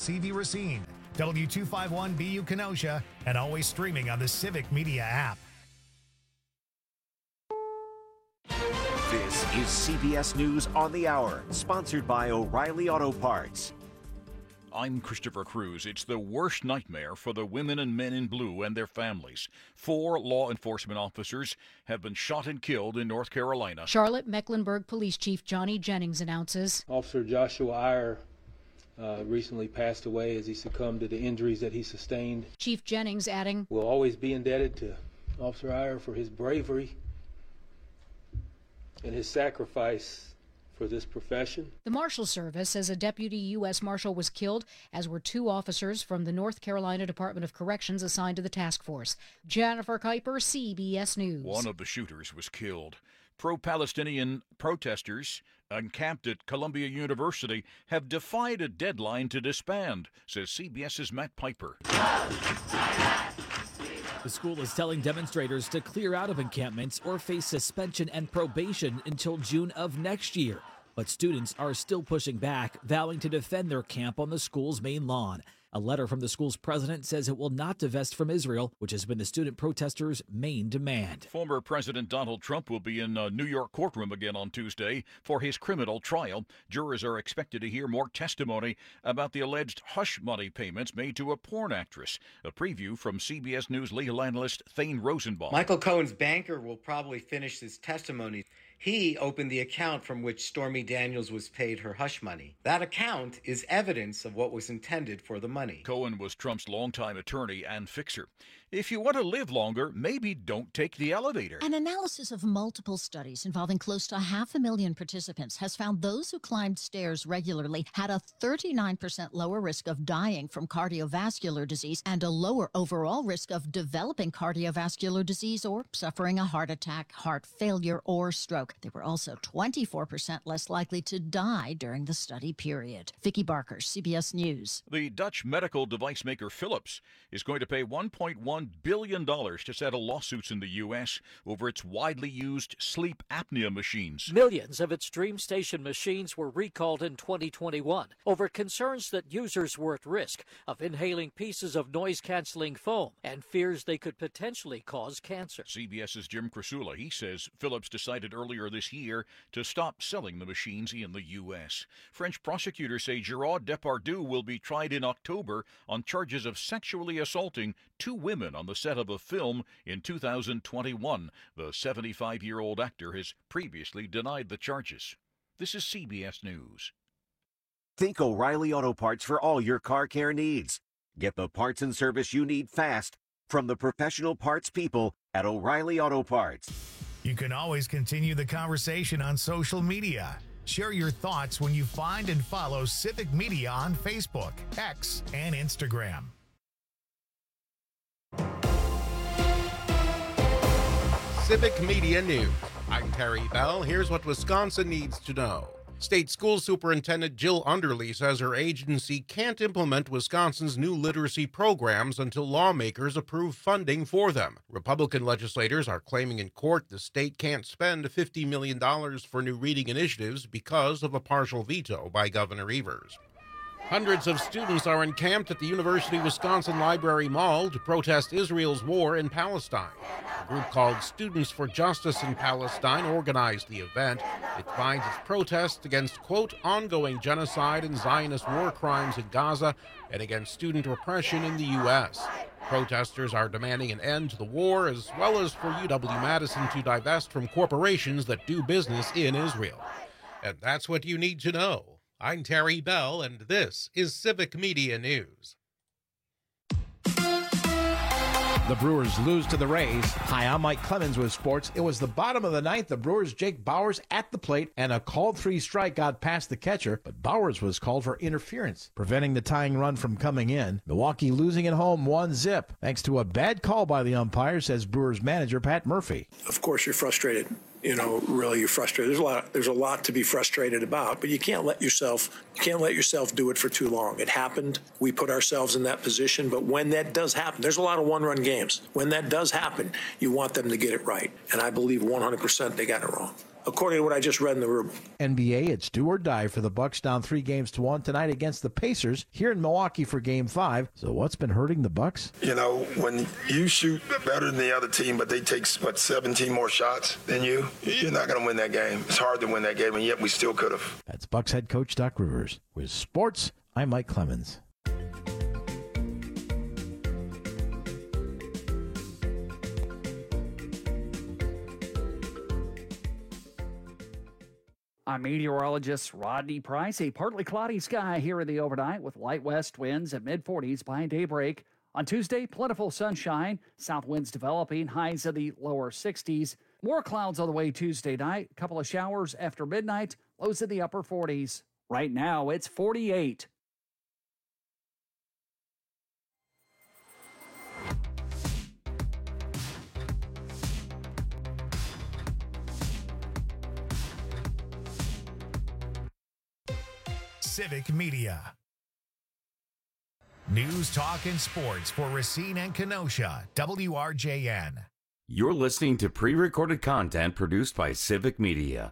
CV Racine, W251BU Kenosha, and always streaming on the Civic Media app. This is CBS News on the Hour, sponsored by O'Reilly Auto Parts. I'm Christopher Cruz. It's the worst nightmare for the women and men in blue and their families. 4 law enforcement officers have been shot and killed in North Carolina. Charlotte Mecklenburg Police Chief Johnny Jennings announces Officer Joshua Iyer recently passed away as he succumbed to the injuries that he sustained. Chief Jennings adding, "We'll always be indebted to Officer Iyer for his bravery and his sacrifice for this profession." The Marshal Service says a deputy U.S. Marshal was killed, as were 2 officers from the North Carolina Department of Corrections assigned to the task force. Jennifer Kuiper, CBS News. One of the shooters was killed. Pro-Palestinian protesters encamped at Columbia University have defied a deadline to disband, says CBS's Matt Piper. The school is telling demonstrators to clear out of encampments or face suspension and probation until June of next year. But students are still pushing back, vowing to defend their camp on the school's main lawn. A letter from the school's president says it will not divest from Israel, which has been the student protesters' main demand. Former President Donald Trump will be in a New York courtroom again on Tuesday for his criminal trial. Jurors are expected to hear more testimony about the alleged hush money payments made to a porn actress. A preview from CBS News legal analyst Thane Rosenbaum. Michael Cohen's banker will probably finish his testimony. He opened the account from which Stormy Daniels was paid her hush money. That account is evidence of what was intended for the money. Cohen was Trump's longtime attorney and fixer. If you want to live longer, maybe don't take the elevator. An analysis of multiple studies involving close to 500,000 participants has found those who climbed stairs regularly had a 39% lower risk of dying from cardiovascular disease and a lower overall risk of developing cardiovascular disease or suffering a heart attack, heart failure, or stroke. They were also 24% less likely to die during the study period. Vicki Barker, CBS News. The Dutch medical device maker Philips is going to pay $1.1 billion to settle lawsuits in the U.S. over its widely used sleep apnea machines. Millions of its DreamStation machines were recalled in 2021 over concerns that users were at risk of inhaling pieces of noise-canceling foam and fears they could potentially cause cancer. CBS's Jim Krasula, he says Philips decided earlier this year to stop selling the machines in the U.S. French prosecutors say Gerard Depardieu will be tried in October on charges of sexually assaulting 2 women on the set of a film in 2021. The 75-year-old actor has previously denied the charges. This is CBS News. Think O'Reilly Auto Parts for all your car care needs. Get the parts and service you need fast from the professional parts people at O'Reilly Auto Parts. You can always continue the conversation on social media. Share your thoughts when you find and follow Civic Media on Facebook, X, and Instagram. Civic Media News. I'm Terry Bell. Here's what Wisconsin needs to know. State School Superintendent Jill Underly says her agency can't implement Wisconsin's new literacy programs until lawmakers approve funding for them. Republican legislators are claiming in court the state can't spend $50 million for new reading initiatives because of a partial veto by Governor Evers. Hundreds of students are encamped at the University of Wisconsin Library Mall to protest Israel's war in Palestine. A group called Students for Justice in Palestine organized the event. It defines its protest against, quote, ongoing genocide and Zionist war crimes in Gaza and against student repression in the U.S. Protesters are demanding an end to the war, as well as for UW-Madison to divest from corporations that do business in Israel. And that's what you need to know. I'm Terry Bell, and this is Civic Media News. The Brewers lose to the Rays. Hi, I'm Mike Clemens with sports. It was the bottom of the ninth. The Brewers' Jake Bauers at the plate, and a called 3 strike got past the catcher, but Bauers was called for interference, preventing the tying run from coming in. Milwaukee losing at home 1-0, thanks to a bad call by the umpire, says Brewers manager Pat Murphy. Of course, you're frustrated. Really you're frustrated. There's a lot to be frustrated about, but you can't let yourself do it for too long. It happened. We put ourselves in that position, but when that does happen, there's a lot of one-run games. When that does happen, you want them to get it right. And I believe 100% they got it wrong. according to what I just read in the room. NBA, it's do or die for the Bucks, down 3-1 tonight against the Pacers here in Milwaukee for Game 5. So what's been hurting the Bucks? You know, when you shoot better than the other team, but they take, 17 more shots than you, you're not going to win that game. It's hard to win that game, and yet we still could have. That's Bucks head coach Doc Rivers. With sports, I'm Mike Clemens. I'm meteorologist Rodney Price. A partly cloudy sky here in the overnight with light west winds at mid-40s by daybreak. On Tuesday, plentiful sunshine, south winds developing, highs in the lower 60s. More clouds on the way Tuesday night, a couple of showers after midnight, lows in the upper 40s. Right now, it's 48. Civic Media. News, talk, and sports for Racine and Kenosha. WRJN. You're listening to pre-recorded content produced by Civic Media.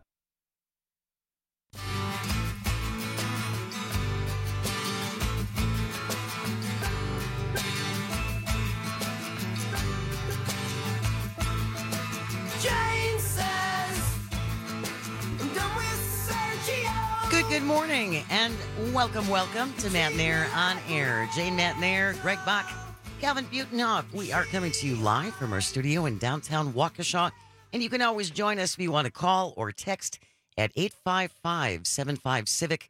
Good morning, and welcome to Matt Nair on Air. Jane Matt Nair, Greg Bach, Calvin Butenhoff. We are coming to you live from our studio in downtown Waukesha, and you can always join us if you want to call or text at 855-75-CIVIC,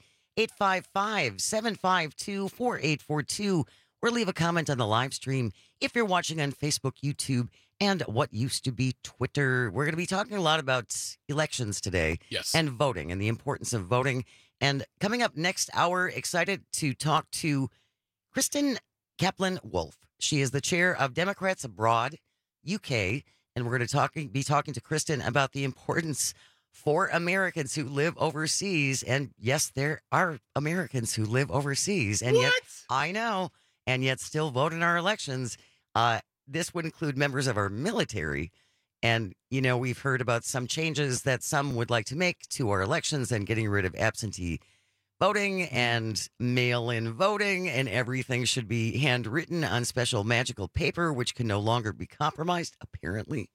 855-752-4842, or leave a comment on the live stream if you're watching on Facebook, YouTube, and what used to be Twitter. We're going to be talking a lot about elections today. Yes. And voting and the importance of voting. And coming up next hour, excited to talk to Kristen Kaplan-Wolf. She is the chair of Democrats Abroad, UK, and we're going to be talking to Kristen about the importance for Americans who live overseas. And yes, there are Americans who live overseas, and yet I know, and yet still vote in our elections. This would include members of our military. And, you know, we've heard about some changes that some would like to make to our elections and getting rid of absentee voting and mail-in voting, and everything should be handwritten on special magical paper, which can no longer be compromised, apparently.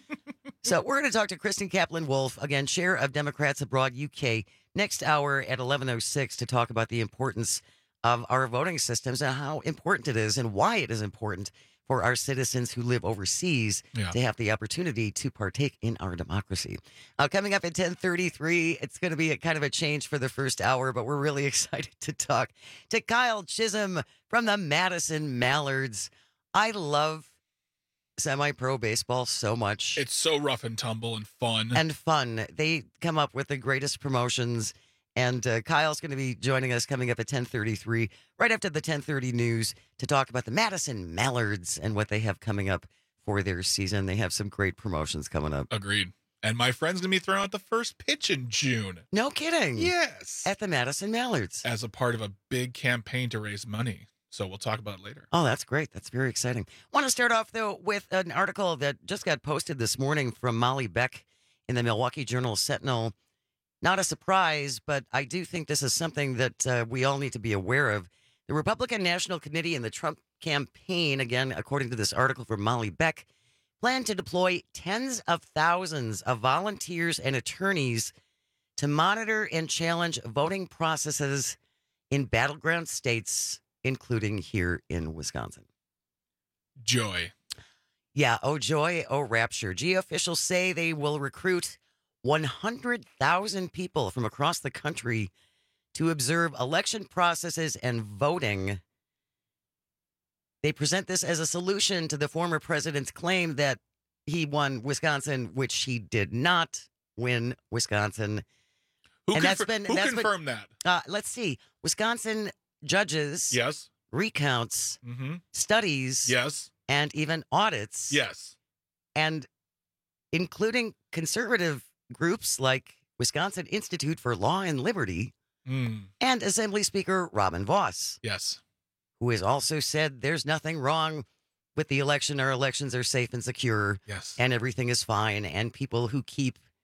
So we're going to talk to Kristen Kaplan-Wolf, again, chair of Democrats Abroad UK, next hour at 11:06 to talk about the importance of our voting systems and how important it is and why it is important for our citizens who live overseas to have the opportunity to partake in our democracy. Coming up at 10:33, it's going to be a kind of a change for the first hour, but we're really excited to talk to Kyle Chisholm from the Madison Mallards. I love semi-pro baseball so much. It's so rough and tumble and fun. They come up with the greatest promotions. And Kyle's going to be joining us coming up at 10:33, right after the 10:30 news, to talk about the Madison Mallards and what they have coming up for their season. They have some great promotions coming up. Agreed. And my friend's going to be throwing out the first pitch in June. No kidding. Yes. At the Madison Mallards. As a part of a big campaign to raise money. So we'll talk about it later. Oh, that's great. That's very exciting. Want to start off, though, with an article that just got posted this morning from Molly Beck in the Milwaukee Journal-Sentinel. Not a surprise, but I do think this is something that we all need to be aware of. The Republican National Committee and the Trump campaign, again, according to this article from Molly Beck, plan to deploy tens of thousands of volunteers and attorneys to monitor and challenge voting processes in battleground states, including here in Wisconsin. Joy. Yeah, oh joy, oh rapture. GOP officials say they will recruit 100,000 people from across the country to observe election processes and voting. They present this as a solution to the former president's claim that he won Wisconsin, which he did not win Wisconsin. Who confirmed that? Let's see. Wisconsin judges, yes, recounts, studies, yes, and even audits, yes, and including conservative groups like Wisconsin Institute for Law and Liberty and Assembly Speaker Robin Vos. Yes. Who has also said there's nothing wrong with the election. Our elections are safe and secure. Yes. And everything is fine. And people who keep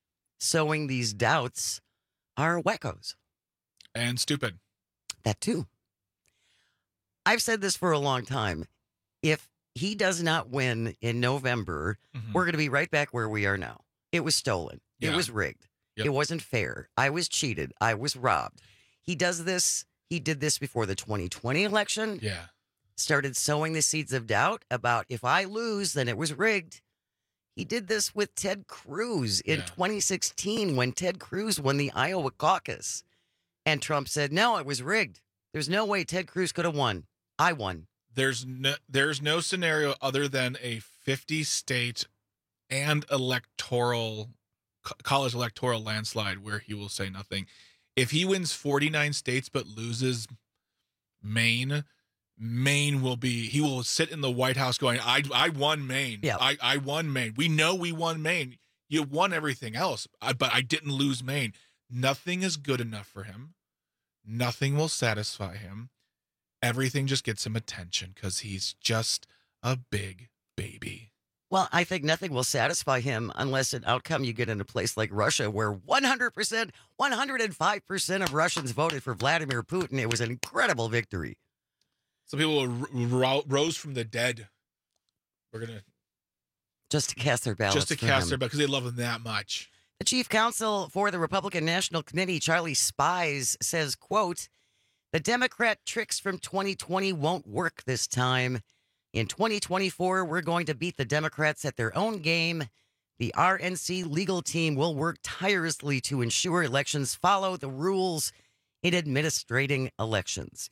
sowing these doubts are wackos. And stupid. That too. I've said this for a long time. If he does not win in November, we're going to be right back where we are now. It was stolen. Yeah. It was rigged. Yep. It wasn't fair. I was cheated. I was robbed. He does this. He did this before the 2020 election. Yeah. Started sowing the seeds of doubt about if I lose, then it was rigged. He did this with Ted Cruz in 2016 when Ted Cruz won the Iowa caucus. And Trump said, no, it was rigged. There's no way Ted Cruz could have won. I won. There's no scenario other than a 50-state and college electoral landslide where he will say nothing. If he wins 49 states but loses Maine he will sit in the White House going, I won Maine. Yeah. I won Maine. We know we won Maine. You won everything else, but I didn't lose Maine. Nothing is good enough for him. Nothing will satisfy him. Everything just gets him attention because he's just a big baby. Well, I think nothing will satisfy him unless an outcome you get in a place like Russia where 100%, 105% of Russians voted for Vladimir Putin. It was an incredible victory. Some people rose from the dead. We're going to... Just to cast their ballots. Just to cast their ballots because they love him that much. The chief counsel for the Republican National Committee, Charlie Spies, says, quote, the Democrat tricks from 2020 won't work this time. In 2024, we're going to beat the Democrats at their own game. The RNC legal team will work tirelessly to ensure elections follow the rules in administrating elections.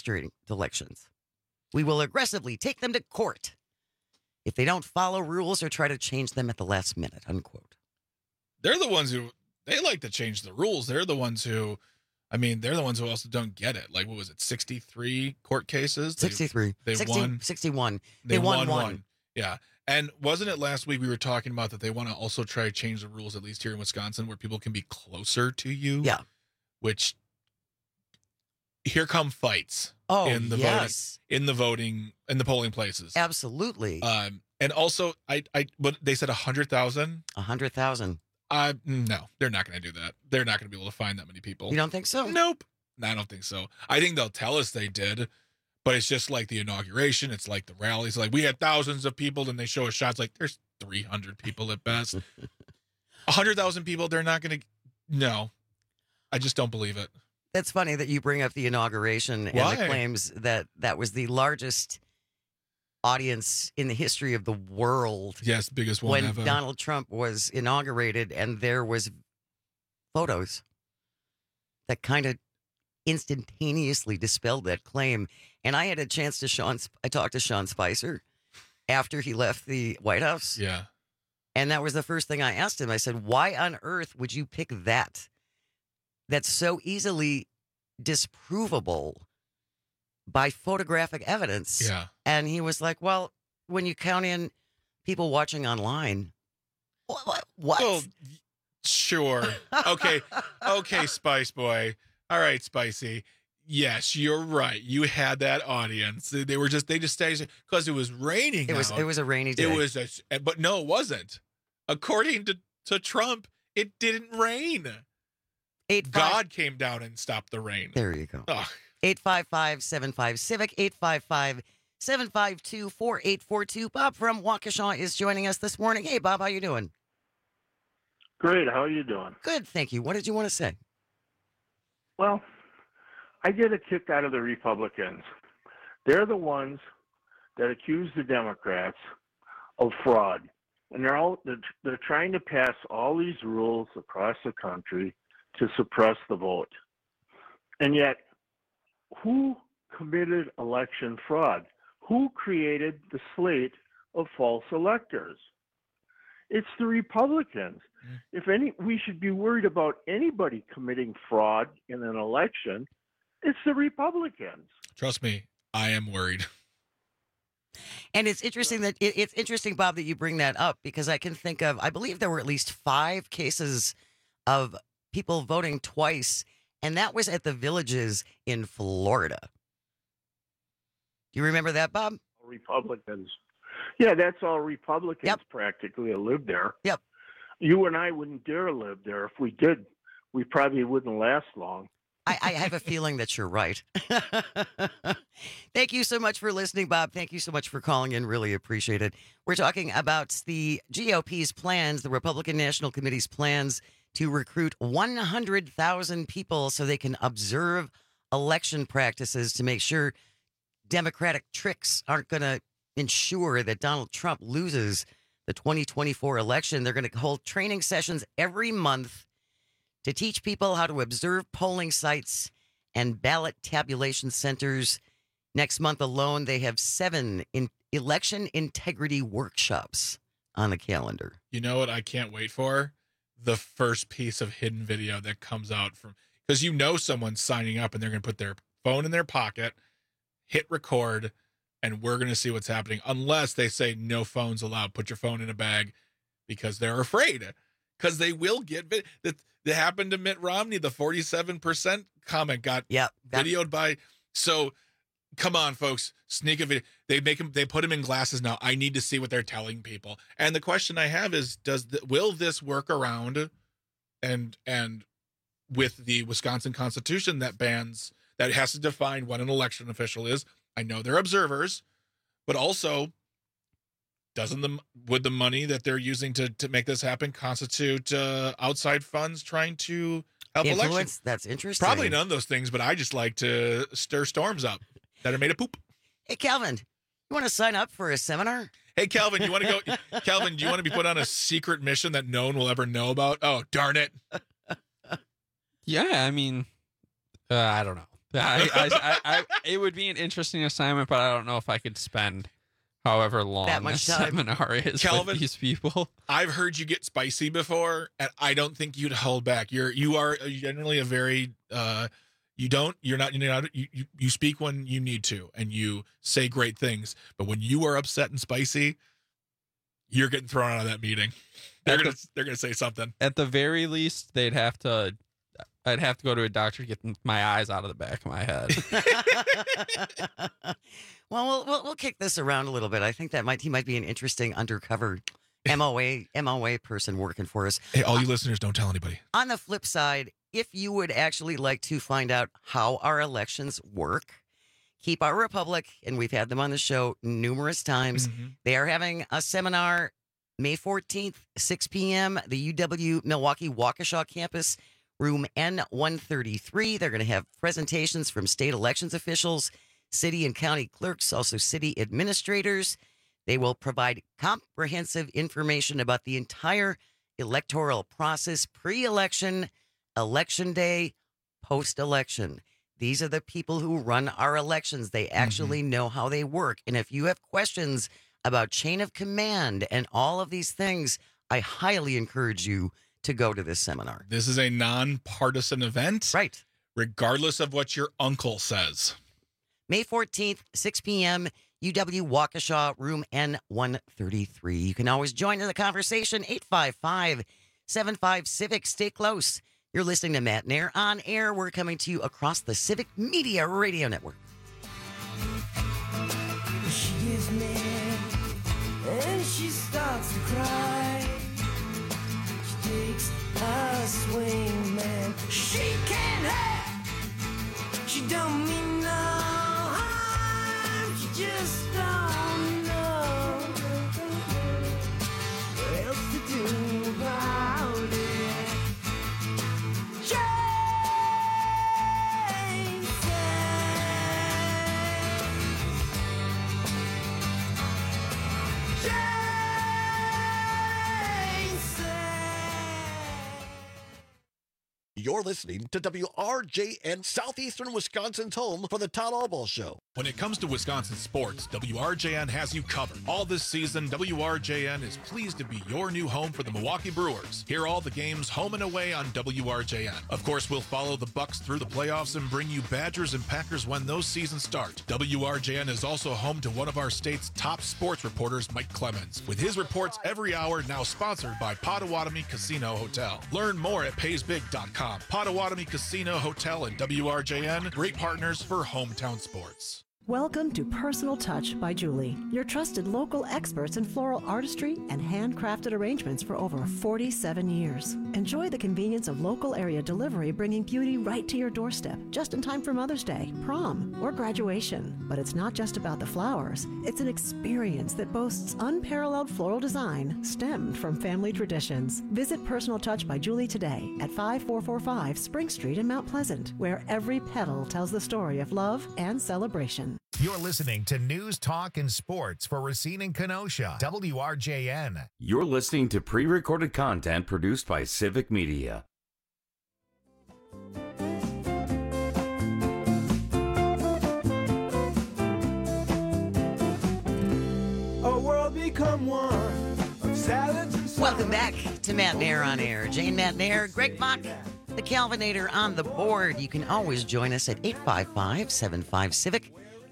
We will aggressively take them to court if they don't follow rules or try to change them at the last minute, unquote. They're the ones who, they like to change the rules. They're the ones who also don't get it. Like, what was it, 63 court cases? 63. They 61. They won one. one. Yeah. And wasn't it last week we were talking about that they want to also try to change the rules, at least here in Wisconsin, where people can be closer to you? Yeah. Which, here come fights. Oh, in the yes. voting, in the polling places. Absolutely. And also, but they said 100,000? 100,000. No, they're not going to do that. They're not going to be able to find that many people. You don't think so? Nope. No, I don't think so. I think they'll tell us they did, but it's just like the inauguration. It's like the rallies. Like, we had thousands of people, and they show us shots like there's 300 people at best. 100,000 people, they're not going to. No, I just don't believe it. That's funny that you bring up the inauguration and the claims that that was the largest audience in the history of the world. Yes, biggest one ever. When Donald Trump was inaugurated, and there was photos that kind of instantaneously dispelled that claim. And I had a chance to I talked to Sean Spicer after he left the White House. Yeah. And that was the first thing I asked him. I said, why on earth would you pick that? That's so easily disprovable by photographic evidence. Yeah. And he was like, well, when you count in people watching online, what? Well, sure. Okay. Okay, Spice Boy. All right, Spicy. Yes, you're right. You had that audience. They just stayed because it was raining. It was a rainy day. But no, it wasn't. According to Trump, it didn't rain. God came down and stopped the rain. There you go. Ugh. 855-75-CIVIC, 855-752-4842. Bob from Waukesha is joining us this morning. Hey, Bob, how you doing? Great. How are you doing? Good, thank you. What did you want to say? Well, I get a kick out of the Republicans. They're the ones that accuse the Democrats of fraud. And they're trying to pass all these rules across the country to suppress the vote. And yet, who committed election fraud? Who created the slate of false electors? It's the Republicans. If we should be worried about anybody committing fraud in an election, it's the Republicans. Trust me, I am worried. And it's interesting Bob, that you bring that up, because I can think of, I believe there were at least 5 cases of people voting twice, and that was at the Villages in Florida. Do you remember that, Bob? Republicans. Yeah, that's all Republicans practically that live there. Yep. You and I wouldn't dare live there. If we did, we probably wouldn't last long. I have a feeling that you're right. Thank you so much for listening, Bob. Thank you so much for calling in. Really appreciate it. We're talking about the GOP's plans, the Republican National Committee's plans to recruit 100,000 people so they can observe election practices to make sure Democratic tricks aren't going to ensure that Donald Trump loses the 2024 election. They're going to hold training sessions every month to teach people how to observe polling sites and ballot tabulation centers. Next month alone, they have 7 election integrity workshops on the calendar. You know what I can't wait for? The first piece of hidden video that comes out from, because you know someone's signing up and they're going to put their phone in their pocket, hit record, and we're going to see what's happening unless they say no phones allowed. Put your phone in a bag because they're afraid. Because they will get that happened to Mitt Romney. The 47% comment got videoed by. So come on, folks, sneak a video. They put him in glasses now. I need to see what they're telling people. And the question I have is, will this work around and with the Wisconsin Constitution that has to define what an election official is? I know they're observers, but also would the money that they're using to make this happen constitute outside funds trying to help elections? That's interesting. Probably none of those things, but I just like to stir storms up that are made of poop. Hey, Calvin, you want to sign up for a seminar? Hey, Calvin, you want to go? Calvin, do you want to be put on a secret mission that no one will ever know about? Oh, darn it. Yeah, I mean, I don't know. It would be an interesting assignment, but I don't know if I could spend however long this seminar is, Calvin, with these people. I've heard you get spicy before, and I don't think you'd hold back. You are generally a very you speak when you need to, and you say great things. But when you are upset and spicy, you're getting thrown out of that meeting. They're gonna say something. At the very least, I'd have to go to a doctor to get my eyes out of the back of my head. Well, we'll kick this around a little bit. I think he might be an interesting undercover MOA person working for us. Hey, all you listeners, don't tell anybody. On the flip side, if you would actually like to find out how our elections work, Keep Our Republic, and we've had them on the show numerous times. Mm-hmm. They are having a seminar May 14th, 6 p.m., the UW Milwaukee Waukesha campus, room N133. They're going to have presentations from state elections officials, city and county clerks, also city administrators. They will provide comprehensive information about the entire electoral process, pre-election, election day, post-election. These are the people who run our elections. They actually know how they work. And if you have questions about chain of command and all of these things, I highly encourage you to go to this seminar. This is a nonpartisan event. Right. Regardless of what your uncle says. May 14th, 6 p.m., UW Waukesha, room N133. You can always join in the conversation, 855-75-CIVIC. Stay close. You're listening to Matt Nair on air. We're coming to you across the Civic Media Radio Network. She gives me and she starts to cry. She takes a swing, man. She can't have. She don't mean no harm. She just don't know what else to do about it. You're listening to WRJN, Southeastern Wisconsin's home for the Todd Albaugh Show. When it comes to Wisconsin sports, WRJN has you covered. All this season, WRJN is pleased to be your new home for the Milwaukee Brewers. Hear all the games home and away on WRJN. Of course, we'll follow the Bucks through the playoffs and bring you Badgers and Packers when those seasons start. WRJN is also home to one of our state's top sports reporters, Mike Clemens, with his reports every hour, now sponsored by Potawatomi Casino Hotel. Learn more at paysbig.com. Potawatomi Casino Hotel and WRJN, great partners for hometown sports. Welcome to Personal Touch by Julie, your trusted local experts in floral artistry and handcrafted arrangements for over 47 years. Enjoy the convenience of local area delivery, bringing beauty right to your doorstep, just in time for Mother's Day, prom, or graduation. But it's not just about the flowers. It's an experience that boasts unparalleled floral design stemmed from family traditions. Visit Personal Touch by Julie today at 5445 Spring Street in Mount Pleasant, where every petal tells the story of love and celebration. You're listening to News, Talk, and Sports for Racine and Kenosha, WRJN. You're listening to pre-recorded content produced by Civic Media. A world become one of salads and Welcome back to Matt Nair on Air. Jane Matt Nair, Greg Mock, the Calvinator on the board. You can always join us at 855-75-CIVIC,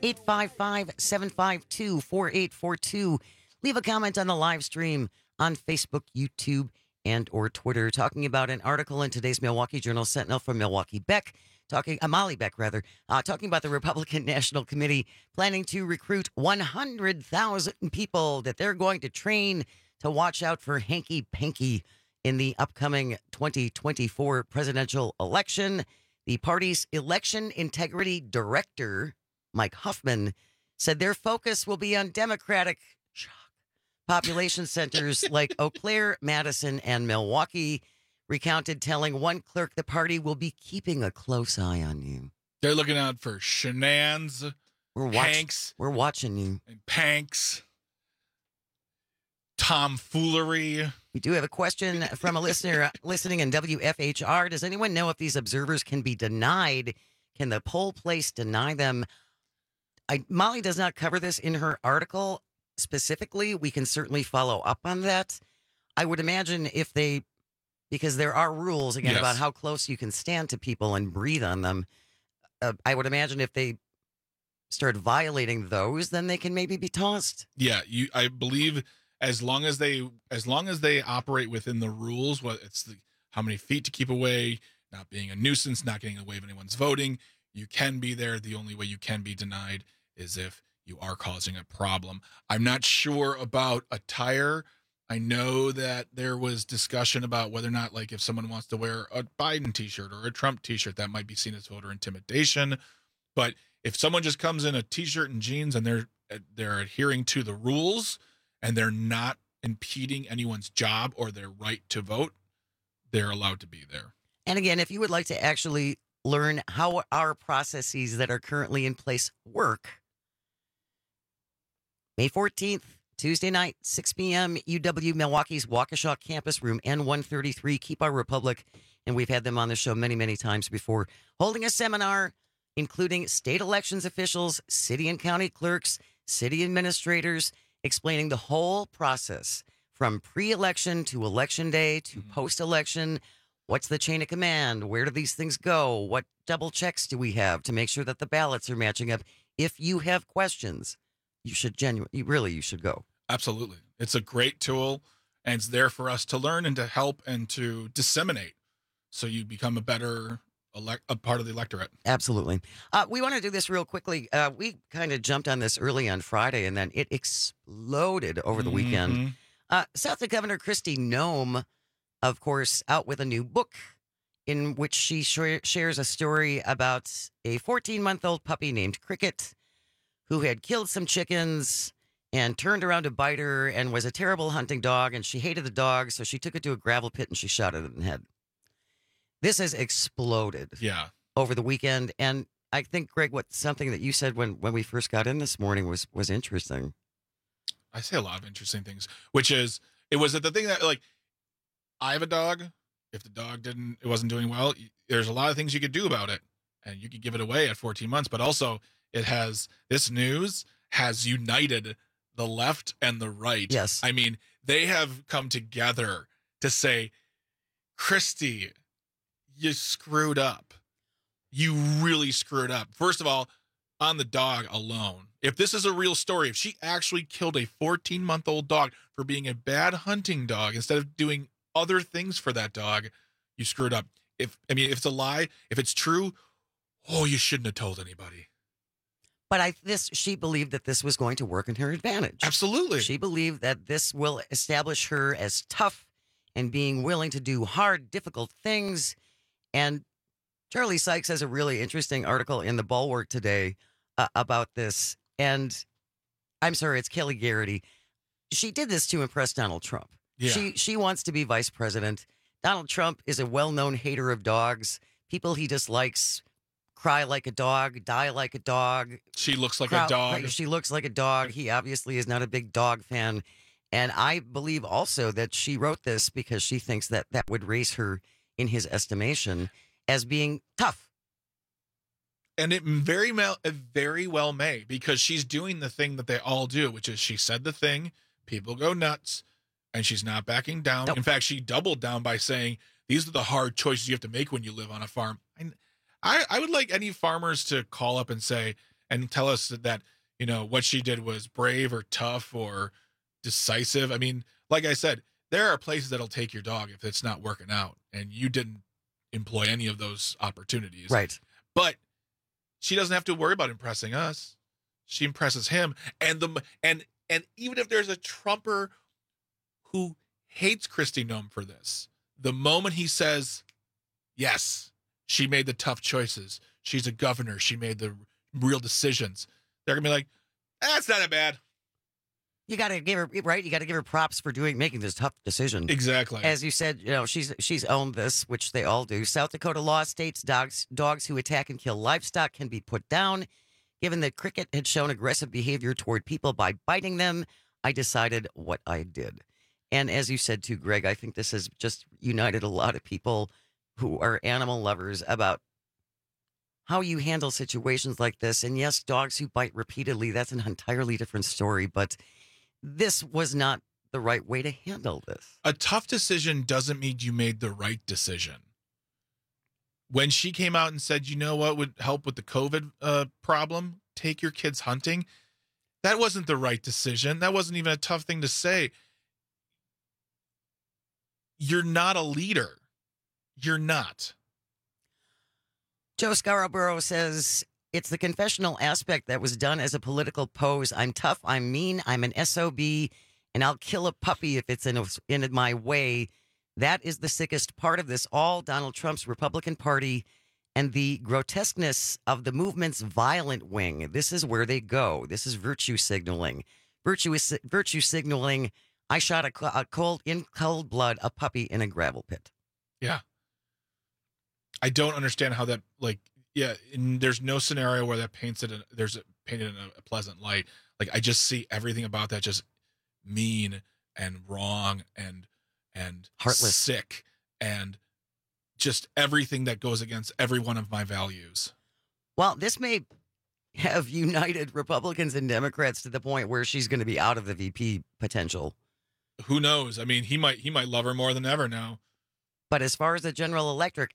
855-752-4842. Leave a comment on the live stream on Facebook, YouTube, and or Twitter, talking about an article in today's Milwaukee Journal Sentinel from Milwaukee Beck, Molly Beck, talking about the Republican National Committee planning to recruit 100,000 people that they're going to train to watch out for hanky-panky in the upcoming 2024 presidential election. The party's election integrity director, Mike Huffman, said their focus will be on Democratic population centers like Eau Claire, Madison, and Milwaukee. Recounted telling one clerk the party will be keeping a close eye on you. They're looking out for shenanigans, Hanks. We're watching you. And Panks. Tomfoolery. We do have a question from a listener listening in WFHR. Does anyone know if these observers can be denied? Can the poll place deny them? Molly does not cover this in her article specifically. We can certainly follow up on that. I would imagine if they, because there are rules, again, about how close you can stand to people and breathe on them. I would imagine if they start violating those, then they can maybe be tossed. Yeah, I believe as long as they operate within the rules, it's how many feet to keep away, not being a nuisance, not getting in the way of anyone's voting, you can be there. The only way you can be denied is if you are causing a problem. I'm not sure about attire. I know that there was discussion about whether or not, like, if someone wants to wear a Biden t-shirt or a Trump t-shirt, that might be seen as voter intimidation. But if someone just comes in a t-shirt and jeans and they're adhering to the rules and they're not impeding anyone's job or their right to vote, they're allowed to be there. And again, if you would like to actually learn how our processes that are currently in place work, May 14th, Tuesday night, 6 p.m., UW Milwaukee's Waukesha campus, room N133, Keep Our Republic. And we've had them on the show many, many times before, holding a seminar, including state elections officials, city and county clerks, city administrators, explaining the whole process from pre-election to election day to post-election. What's the chain of command? Where do these things go? What double checks do we have to make sure that the ballots are matching up? If you have questions, you should you should go. Absolutely. It's a great tool, and it's there for us to learn and to help and to disseminate so you become a better a part of the electorate. Absolutely. We want to do this real quickly. We kind of jumped on this early on Friday, and then it exploded over the weekend. South Dakota Governor Kristi Noem, of course, out with a new book in which she shares a story about a 14-month-old puppy named Cricket who had killed some chickens and turned around to bite her and was a terrible hunting dog, and she hated the dog, so she took it to a gravel pit and she shot it in the head. This has exploded over the weekend, and I think, Greg, something that you said when we first got in this morning was interesting. I say a lot of interesting things, which is, it was the thing that, like, I have a dog. If the dog wasn't doing well, there's a lot of things you could do about it, and you could give it away at 14 months, but also this news has united the left and the right. Yes. I mean, they have come together to say, Kristi, you screwed up. You really screwed up. First of all, on the dog alone, if this is a real story, if she actually killed a 14-month-old dog for being a bad hunting dog instead of doing other things for that dog, you screwed up. If it's a lie, if it's true, you shouldn't have told anybody. But she believed that this was going to work in her advantage. Absolutely. She believed that this will establish her as tough and being willing to do hard, difficult things. And Charlie Sykes has a really interesting article in the Bulwark today about this. And I'm sorry, it's Kelly Garrity. She did this to impress Donald Trump. Yeah. She wants to be vice president. Donald Trump is a well-known hater of dogs. People he dislikes cry like a dog, die like a dog. She looks like a dog. She looks like a dog. He obviously is not a big dog fan. And I believe also that she wrote this because she thinks that that would raise her in his estimation as being tough. And it very well may, because she's doing the thing that they all do, which is she said the thing, people go nuts, and she's not backing down. Nope. In fact, she doubled down by saying, these are the hard choices you have to make when you live on a farm. I would like any farmers to call up and say, and tell us that, you know, what she did was brave or tough or decisive. I mean, like I said, there are places that'll take your dog if it's not working out, and you didn't employ any of those opportunities. Right. But she doesn't have to worry about impressing us. She impresses him. And even if there's a Trumper who hates Kristi Noem for this, the moment he says, yes, she made the tough choices, she's a governor, she made the real decisions, they're going to be like, that's not that bad. You got to give her, right? You got to give her props for making this tough decision. Exactly. As you said, you know, she's owned this, which they all do. South Dakota law states dogs who attack and kill livestock can be put down. Given that Cricket had shown aggressive behavior toward people by biting them, I decided what I did. And as you said too, Greg, I think this has just united a lot of people who are animal lovers about how you handle situations like this. And yes, dogs who bite repeatedly, that's an entirely different story, but this was not the right way to handle this. A tough decision doesn't mean you made the right decision. When she came out and said, you know what would help with the COVID problem? Take your kids hunting. That wasn't the right decision. That wasn't even a tough thing to say. You're not a leader. You're not. Joe Scarborough says, it's the confessional aspect that was done as a political pose. I'm tough, I'm mean, I'm an SOB, and I'll kill a puppy if it's in my way. That is the sickest part of this all. Donald Trump's Republican Party and the grotesqueness of the movement's violent wing. This is where they go. This is virtue signaling. Virtue signaling. I shot in cold blood a puppy in a gravel pit. Yeah. I don't understand how that, there's no scenario where that painted in a pleasant light. Like, I just see everything about that just mean and wrong and heartless, sick, and just everything that goes against every one of my values. Well, this may have united Republicans and Democrats to the point where she's going to be out of the VP potential. Who knows? I mean, he might love her more than ever now. But as far as the general electorate,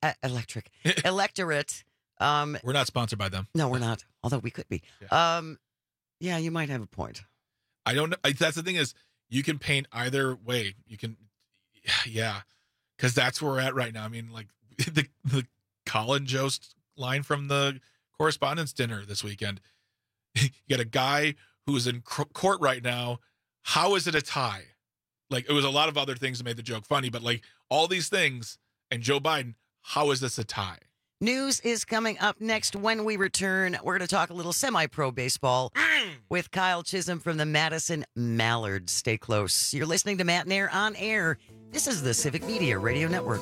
we're not sponsored by them. No, we're not. Although we could be. Yeah, you might have a point. I don't know. That's the thing is, you can paint either way. You can, yeah, because that's where we're at right now. I mean, like the Colin Jost line from the Correspondents' Dinner this weekend. You got a guy who is in court right now. How is it a tie? Like, it was a lot of other things that made the joke funny, but like all these things and Joe Biden, how is this a tie? News is coming up next. When we return, we're going to talk a little semi-pro baseball with Kyle Chisholm from the Madison Mallards. Stay close. You're listening to Matt Nair on air. This is the Civic Media Radio Network.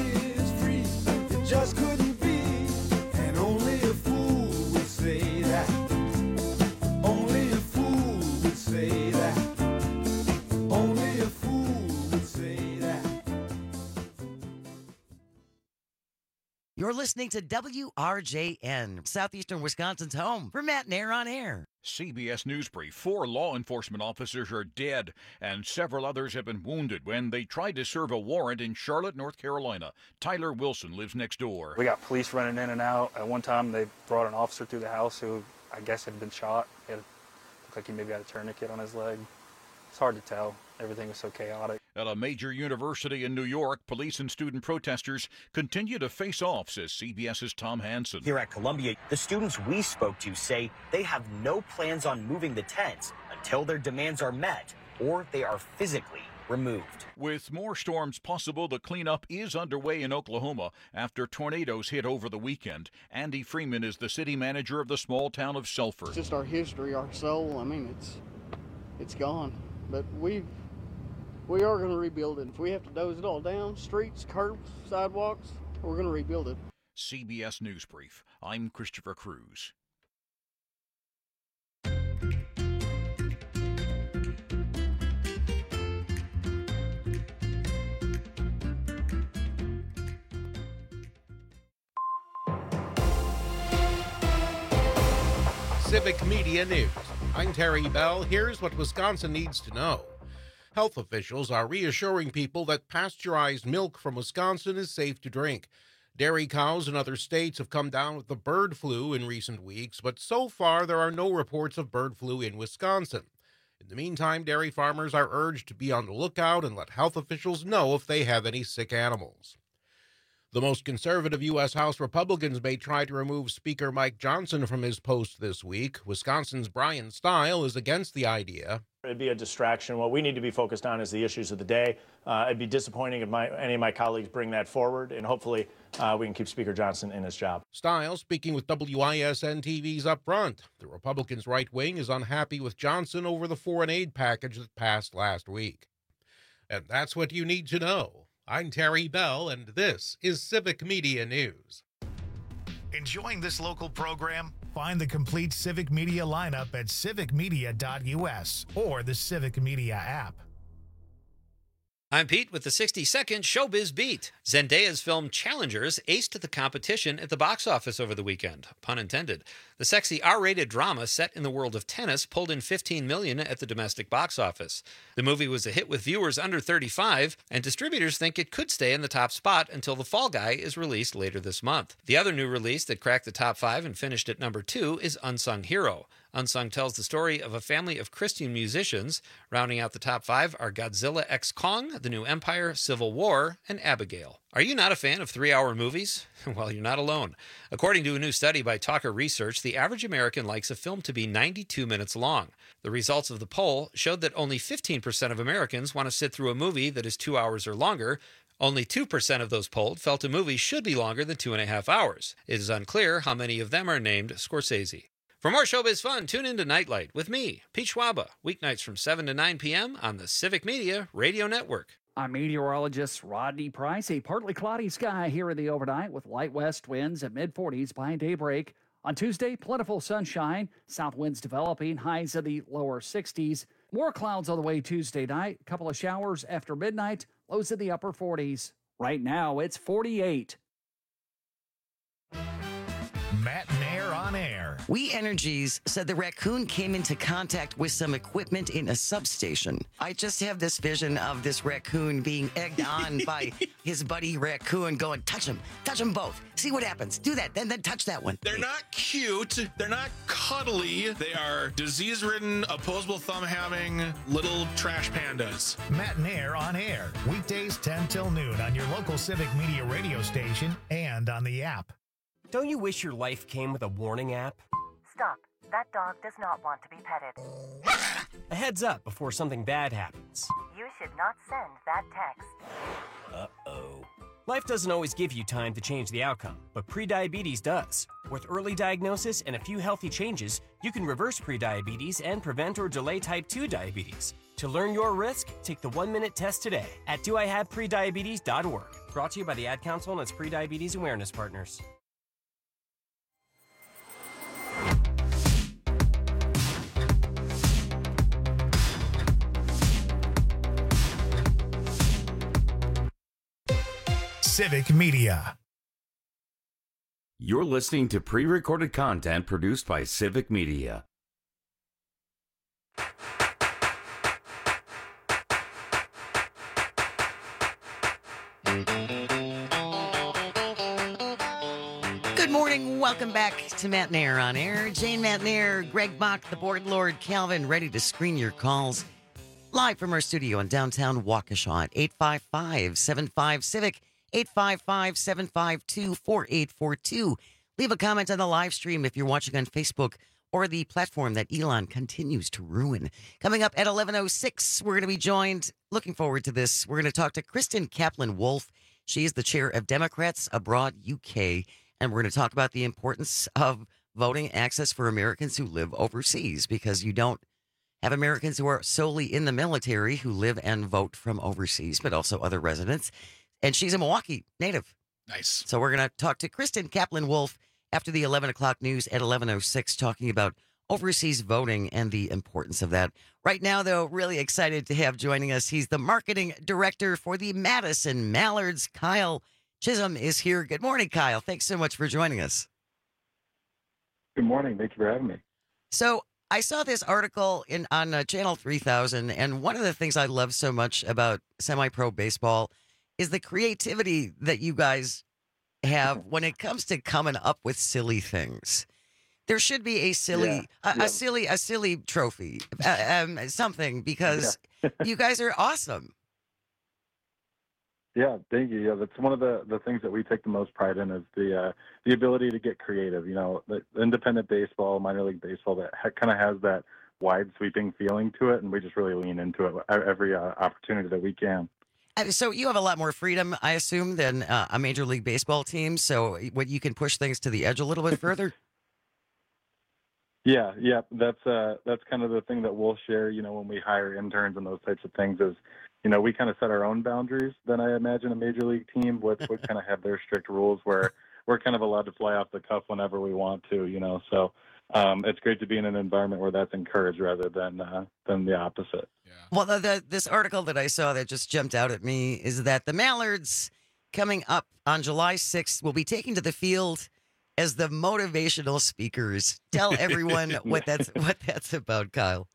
Just couldn't be, and only a fool would say that. You're listening to WRJN, Southeastern Wisconsin's home for Matt Nair on Air. CBS News Brief. 4 law enforcement officers are dead, and several others have been wounded when they tried to serve a warrant in Charlotte, North Carolina. Tyler Wilson lives next door. We got police running in and out. At one time, they brought an officer through the house who I guess had been shot. It looked like he maybe had a tourniquet on his leg. It's hard to tell. Everything was so chaotic. At a major university in New York, police and student protesters continue to face off, says CBS's Tom Hansen. Here at Columbia, the students we spoke to say they have no plans on moving the tents until their demands are met or they are physically removed. With more storms possible, the cleanup is underway in Oklahoma after tornadoes hit over the weekend. Andy Freeman is the city manager of the small town of Sulphur. It's just our history, our soul. I mean, it's gone. But we are going to rebuild it. If we have to doze it all down, streets, curbs, sidewalks, we're going to rebuild it. CBS News Brief. I'm Christopher Cruz. Civic Media News. I'm Terry Bell. Here's what Wisconsin needs to know. Health officials are reassuring people that pasteurized milk from Wisconsin is safe to drink. Dairy cows in other states have come down with the bird flu in recent weeks, but so far there are no reports of bird flu in Wisconsin. In the meantime, dairy farmers are urged to be on the lookout and let health officials know if they have any sick animals. The most conservative U.S. House Republicans may try to remove Speaker Mike Johnson from his post this week. Wisconsin's Brian Stile is against the idea. It'd be a distraction. What we need to be focused on is the issues of the day. It'd be disappointing if any of my colleagues bring that forward, and hopefully we can keep Speaker Johnson in his job. Stile speaking with WISN TV's Up Front. The Republicans' right wing is unhappy with Johnson over the foreign aid package that passed last week. And that's what you need to know. I'm Terry Bell, and this is Civic Media News. Enjoying this local program? Find the complete Civic Media lineup at civicmedia.us or the Civic Media app. I'm Pete with the 60-second Showbiz Beat. Zendaya's film Challengers aced the competition at the box office over the weekend. Pun intended. The sexy R-rated drama set in the world of tennis pulled in $15 million at the domestic box office. The movie was a hit with viewers under 35, and distributors think it could stay in the top spot until The Fall Guy is released later this month. The other new release that cracked the top 5 and finished at number 2 is Unsung Hero. Unsung tells the story of a family of Christian musicians. Rounding out the top 5 are Godzilla x Kong, The New Empire, Civil War, and Abigail. Are you not a fan of 3-hour movies? Well, you're not alone. According to a new study by Talker Research, the average American likes a film to be 92 minutes long. The results of the poll showed that only 15% of Americans want to sit through a movie that is 2 hours or longer. Only 2% of those polled felt a movie should be longer than 2.5 hours. It is unclear how many of them are named Scorsese. For more showbiz fun, tune in to Nightlight with me, Pete Schwaba, weeknights from 7 to 9 p.m. on the Civic Media Radio Network. I'm meteorologist Rodney Price. A partly cloudy sky here in the overnight with light west winds at mid-40s by daybreak. On Tuesday, plentiful sunshine, south winds developing, highs in the lower 60s. More clouds on the way Tuesday night, a couple of showers after midnight, lows in the upper 40s. Right now, it's 48. Matt Nair on Air. We Energies said the raccoon came into contact with some equipment in a substation. I just have this vision of this raccoon being egged on by his buddy raccoon going, touch them both. See what happens. Do that, then touch that one. They're not cute. They're not cuddly. They are disease-ridden, opposable thumb-having little trash pandas. Matt Nair on Air. Weekdays 10 till noon on your local Civic Media radio station and on the app. Don't you wish your life came with a warning app? Stop. That dog does not want to be petted. A heads up before something bad happens. You should not send that text. Uh-oh. Life doesn't always give you time to change the outcome, but prediabetes does. With early diagnosis and a few healthy changes, you can reverse prediabetes and prevent or delay type 2 diabetes. To learn your risk, take the 1-minute test today at doihaveprediabetes.org. Brought to you by the Ad Council and its prediabetes awareness partners. Civic Media. You're listening to pre-recorded content produced by Civic Media. Good morning. Welcome back to Matt Nair on Air. Jane Matt Nair, Greg Bach, the board lord, Calvin, ready to screen your calls. Live from our studio in downtown Waukesha at 855-75-CIVIC, 855-752-4842. Leave a comment on the live stream if you're watching on Facebook or the platform that Elon continues to ruin. Coming up at 11:06, we're going to be joined, looking forward to this, we're going to talk to Kristen Kaplan-Wolf. She is the chair of Democrats Abroad UK, and we're going to talk about the importance of voting access for Americans who live overseas, because you don't have Americans who are solely in the military who live and vote from overseas, but also other residents. And she's a Milwaukee native. Nice. So we're going to talk to Kristen Kaplan-Wolf after the 11 o'clock news at 11:06, talking about overseas voting and the importance of that. Right now, though, really excited to have joining us. He's the marketing director for the Madison Mallards. Kyle Chisholm is here. Good morning, Kyle. Thanks so much for joining us. Good morning. Thank you for having me. So I saw this article on Channel 3000, and one of the things I love so much about semi-pro baseball is the creativity that you guys have when it comes to coming up with silly things. There should be a silly, a silly trophy, something, because you guys are awesome. Yeah, thank you. Yeah, that's one of the things that we take the most pride in, is the ability to get creative. You know, the independent baseball, minor league baseball, that kind of has that wide sweeping feeling to it, and we just really lean into it every opportunity that we can. So you have a lot more freedom, I assume, than a Major League Baseball team. So what, you can push things to the edge a little bit further. Yeah, that's kind of the thing that we'll share. You know, when we hire interns and those types of things, is, you know, we kind of set our own boundaries. Then I imagine a Major League team would kind of have their strict rules where we're kind of allowed to fly off the cuff whenever we want to. You know, so it's great to be in an environment where that's encouraged rather than the opposite. Well, this article that I saw that just jumped out at me is that the Mallards, coming up on July 6th, will be taken to the field as the motivational speakers. Tell everyone what that's about, Kyle.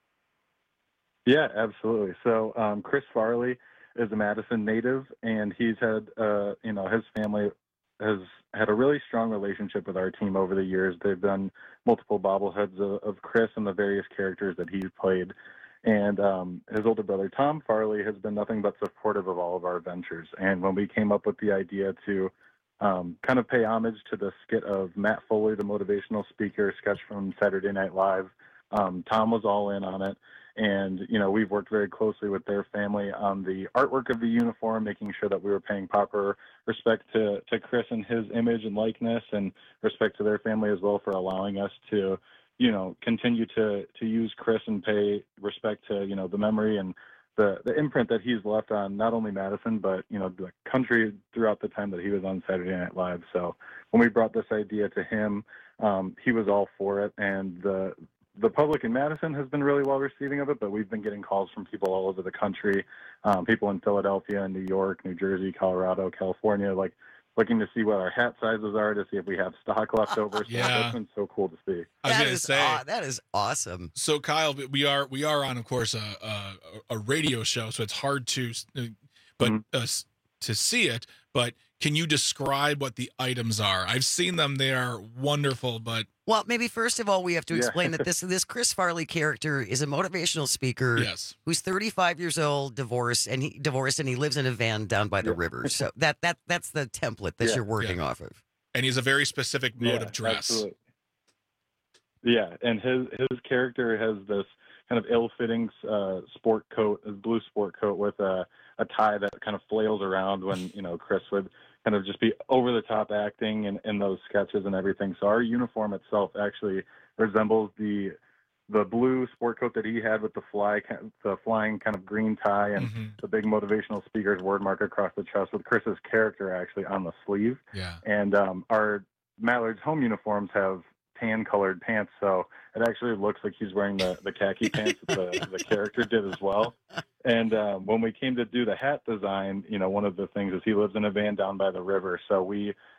Yeah, absolutely. So Chris Farley is a Madison native, and he's had, his family has had a really strong relationship with our team over the years. They've done multiple bobbleheads of Chris and the various characters that he's played. And his older brother, Tom Farley, has been nothing but supportive of all of our ventures. And when we came up with the idea to kind of pay homage to the skit of Matt Foley, the motivational speaker, sketch from Saturday Night Live, Tom was all in on it. And, you know, we've worked very closely with their family on the artwork of the uniform, making sure that we were paying proper respect to Chris and his image and likeness, and respect to their family as well for allowing us to, you know, continue to use Chris and pay respect to, you know, the memory and the imprint that he's left on not only Madison, but, you know, the country throughout the time that he was on Saturday Night Live. So when we brought this idea to him, he was all for it. And the public in Madison has been really well receiving of it, but we've been getting calls from people all over the country, people in Philadelphia and New York, New Jersey, Colorado, California, like looking to see what our hat sizes are, to see if we have stock left over. So that's been so cool to see. I was going to say that is awesome. So Kyle, we are on, of course, a radio show, so it's hard to, to see it. But can you describe what the items are? I've seen them; they are wonderful. But well, maybe first of all, we have to explain that this Chris Farley character is a motivational speaker. Yes. Who's 35 years old, divorced, and he lives in a van down by the river. So that's the template that you're working off of. And he's a very specific mode of dress. Absolutely. Yeah, and his character has this kind of ill-fitting sport coat, a blue sport coat with a tie that kind of flails around when, you know, Chris would kind of just be over-the-top acting in those sketches and everything. So our uniform itself actually resembles the blue sport coat that he had with the flying kind of green tie and the big motivational speaker's word mark across the chest, with Chris's character actually on the sleeve. Yeah. And our Mallard's home uniforms have tan-colored pants, so it actually looks like he's wearing the khaki pants that the character did as well. And when we came to do the hat design, you know, one of the things is he lives in a van down by the river, so we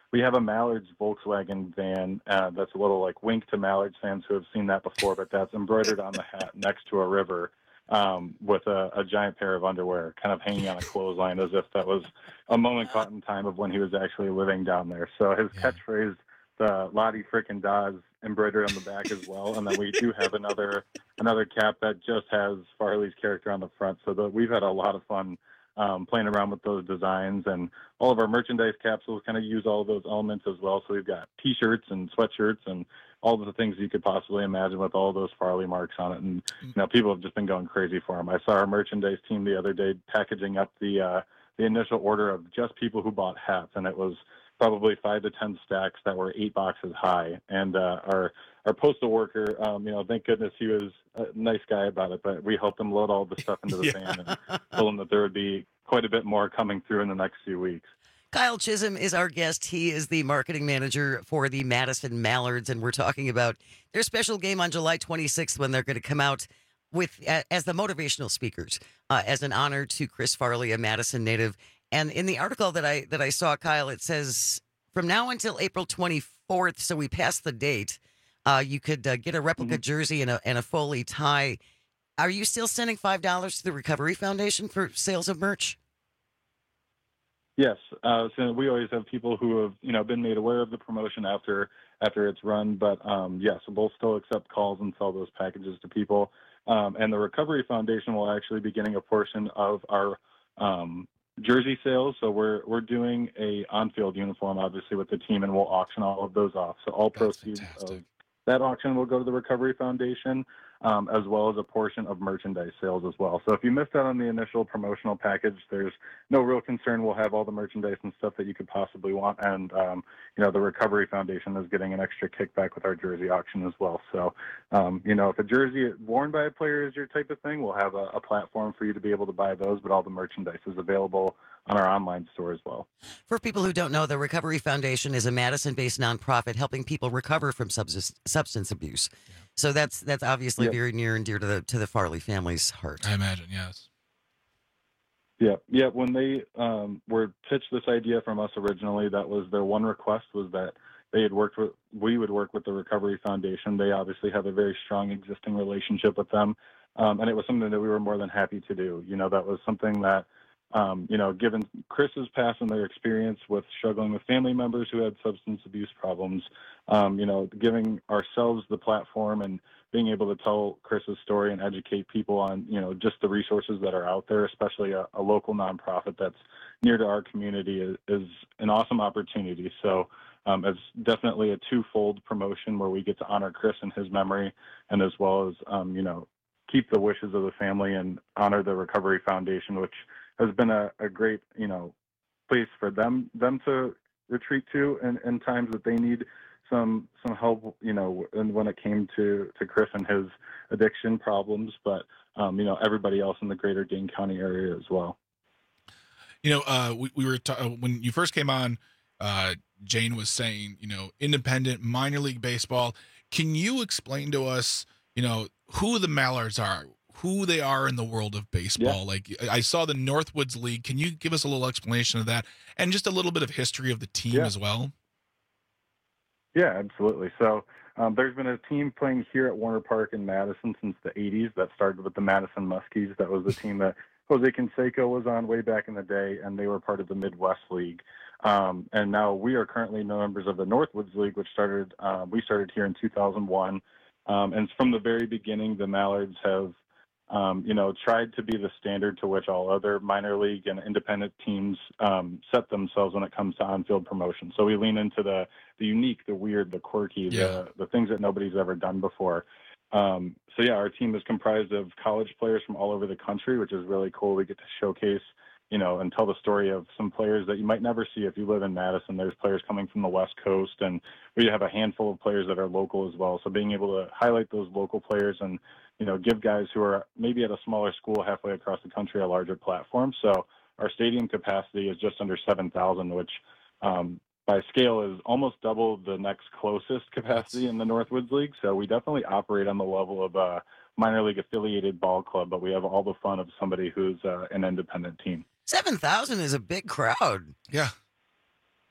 we have a Mallards Volkswagen van that's a little like wink to Mallards fans who have seen that before, but that's embroidered on the hat next to a river with a giant pair of underwear kind of hanging on a clothesline as if that was a moment caught in time of when he was actually living down there. So his catchphrase, the Lottie frickin' Dawes, embroidered on the back as well. And then we do have another cap that just has Farley's character on the front. So we've had a lot of fun playing around with those designs, and all of our merchandise capsules kind of use all of those elements as well. So we've got T-shirts and sweatshirts and all of the things you could possibly imagine with all those Farley marks on it. And people have just been going crazy for them. I saw our merchandise team the other day packaging up the initial order of just people who bought hats, and it was probably 5 to 10 stacks that were 8 boxes high. And our postal worker, thank goodness he was a nice guy about it, but we helped him load all the stuff into the van and told him that there would be quite a bit more coming through in the next few weeks. Kyle Chisholm is our guest. He is the marketing manager for the Madison Mallards, and we're talking about their special game on July 26th when they're going to come out with as the motivational speakers as an honor to Chris Farley, a Madison native. And in the article that I saw, Kyle, it says from now until April 24th, so we passed the date, you could get a replica jersey and a Foley tie. Are you still sending $5 to the Recovery Foundation for sales of merch? Yes. So we always have people who have, been made aware of the promotion after it's run. But yes, we'll still accept calls and sell those packages to people. And the Recovery Foundation will actually be getting a portion of our jersey sales. So we're doing a on-field uniform, obviously, with the team, and we'll auction all of those off. So all proceeds of that auction will go to the Recovery Foundation, as well as a portion of merchandise sales as well. So if you missed out on the initial promotional package, there's no real concern. We'll have all the merchandise and stuff that you could possibly want. And, the Recovery Foundation is getting an extra kickback with our jersey auction as well. So, if a jersey worn by a player is your type of thing, we'll have a platform for you to be able to buy those, but all the merchandise is available on our online store as well. For people who don't know, the Recovery Foundation is a Madison-based nonprofit helping people recover from substance abuse. Yeah. So that's obviously very near and dear to the Farley family's heart. I imagine, yes. Yeah. When they were pitched this idea from us originally, that was their one request, was that we would work with the Recovery Foundation. They obviously have a very strong existing relationship with them, and it was something that we were more than happy to do. That was something that, given Chris's past and their experience with struggling with family members who had substance abuse problems, giving ourselves the platform and being able to tell Chris's story and educate people on, just the resources that are out there, especially a local nonprofit that's near to our community is an awesome opportunity. So it's definitely a twofold promotion where we get to honor Chris and his memory, and as well as, keep the wishes of the family and honor the Recovery Foundation, which has been a great, place for them to retreat to in times that they need some help, and when it came to Chris and his addiction problems, but, everybody else in the greater Dane County area as well. We were when you first came on, Jane was saying, independent minor league baseball. Can you explain to us, who the Mallards are, who they are in the world of baseball? Yeah. Like I saw the Northwoods League. Can you give us a little explanation of that and just a little bit of history of the team as well? Yeah, absolutely. So there's been a team playing here at Warner Park in Madison since the 80s that started with the Madison Muskies. That was the team that Jose Canseco was on way back in the day, and they were part of the Midwest League. And now we are currently members of the Northwoods League, which we started here in 2001. And from the very beginning, the Mallards have tried to be the standard to which all other minor league and independent teams set themselves when it comes to on-field promotion. So we lean into the unique, the weird, the quirky, the things that nobody's ever done before. Our team is comprised of college players from all over the country, which is really cool. We get to showcase, and tell the story of some players that you might never see if you live in Madison. There's players coming from the West Coast, and we have a handful of players that are local as well. So being able to highlight those local players and, give guys who are maybe at a smaller school halfway across the country a larger platform. So our stadium capacity is just under 7,000, which by scale is almost double the next closest capacity in the Northwoods League. So we definitely operate on the level of a minor league affiliated ball club, but we have all the fun of somebody who's an independent team. 7,000 is a big crowd. Yeah.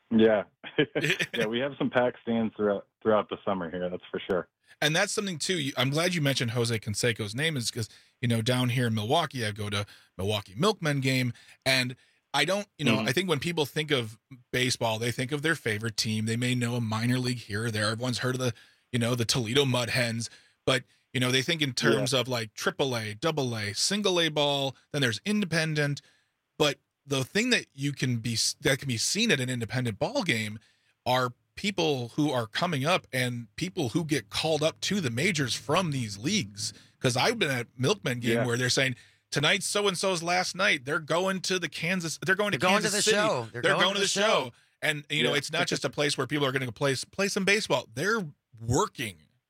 Yeah. Yeah, we have some packed stands throughout the summer here, that's for sure. And that's something, too. I'm glad you mentioned Jose Canseco's name is because, down here in Milwaukee, I go to Milwaukee Milkmen game, and I don't, I think when people think of baseball, they think of their favorite team. They may know a minor league here or there. Everyone's heard of the Toledo Mud Hens, but, they think in terms of like AAA, AA, single A ball, then there's independent. But the thing that can be seen at an independent ball game are people who are coming up and people who get called up to the majors from these leagues. Because I've been at Milkmen game where they're saying, tonight's so-and-so's last night. They're going to Kansas City. Show. They're going to the show. And, it's not just a place where people are going to play some baseball. They're working.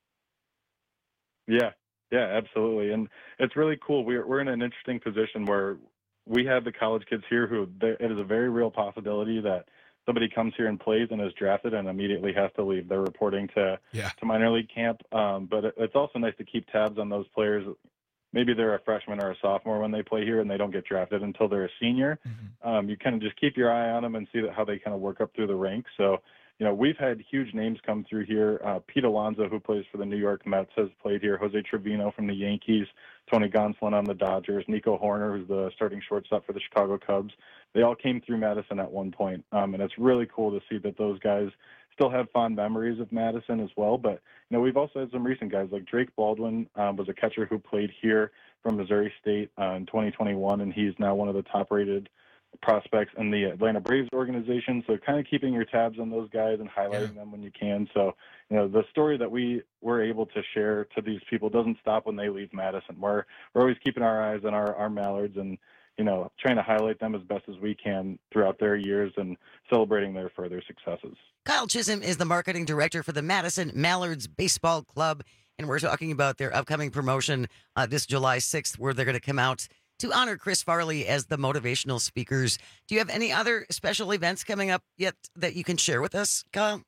Yeah, absolutely. And it's really cool. We're in an interesting position where we have the college kids here it is a very real possibility that somebody comes here and plays and is drafted and immediately has to leave. They're reporting to minor league camp. But it's also nice to keep tabs on those players. Maybe they're a freshman or a sophomore when they play here and they don't get drafted until they're a senior. You kind of just keep your eye on them and see how they kind of work up through the ranks. So, we've had huge names come through here. Pete Alonso, who plays for the New York Mets, has played here. Jose Trevino from the Yankees, Tony Gonsolin on the Dodgers, Nico Horner, who's the starting shortstop for the Chicago Cubs. They all came through Madison at one point. And it's really cool to see that those guys still have fond memories of Madison as well. But, we've also had some recent guys like Drake Baldwin was a catcher who played here from Missouri State in 2021, and he's now one of the top-rated prospects in the Atlanta Braves organization. So kind of keeping your tabs on those guys and highlighting them when you can. So, the story that we were able to share to these people doesn't stop when they leave Madison. We're always keeping our eyes on our Mallards and, trying to highlight them as best as we can throughout their years and celebrating their further successes. Kyle Chisholm is the marketing director for the Madison Mallards Baseball Club, and we're talking about their upcoming promotion this July 6th, where they're going to come out to honor Chris Farley as the motivational speakers. Do you have any other special events coming up yet that you can share with us, Kyle?